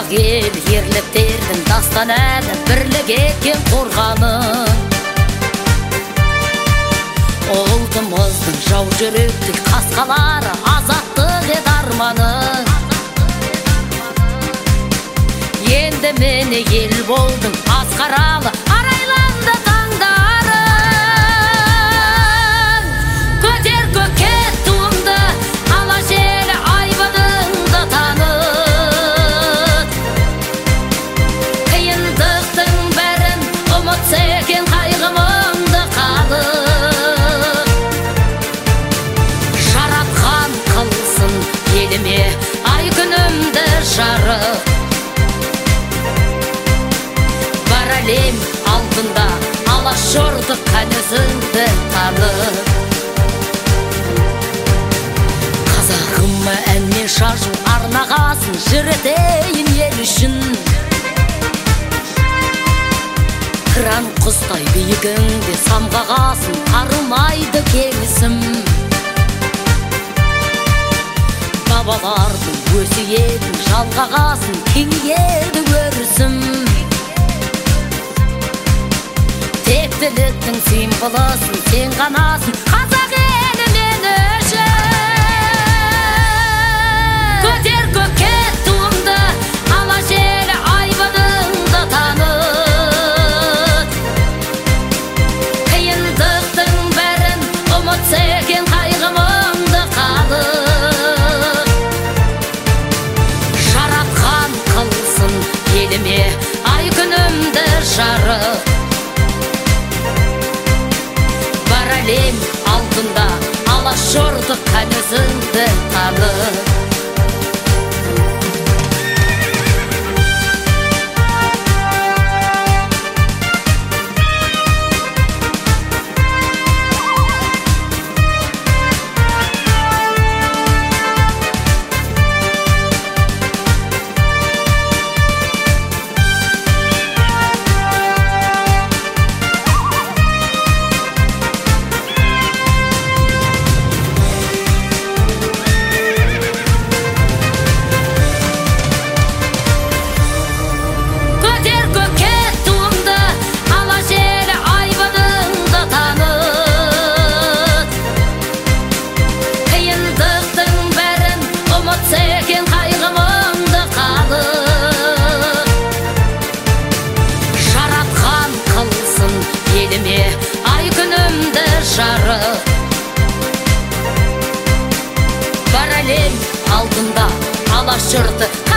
ел ерліктердің дастан әлі бірлік екен қорғаны. Ұлтымыздың жау жүректік қасқалары азаттық еді арманы. Енді мені ел болдың асқаралы арайланды таңдарың. Көтер көкке туыңды ала желі айбыныңды таныт. Қиындықтың бәрін ұмытса екен қайғымыңды қалып. Жаратқан қылсын еліме ай күнімді жарық. Әлем алдында алашорды қанызыңды танып. Қазағыма әнмен шашу арнағасын жырытейін ел үшін. Қыран құстай биігіңде самғағасын арымайды келісім. Бабалардың өсиетін жалғағасын кеңейеді өрісім. Тектіліктің символысын сен ғанасың қазақ елі мен үшін. Көтер көкке туыңды ала желі айбыныңды таныт. Қиындықтың бәрін ұмытса екен қайғымыңды қалып. Жаратқан қылсын еліме ай күнімді жарық. Әлем алдында алашорды қанызыңды танып. Ай күнімді жарық. Бар әлем алдында алашорды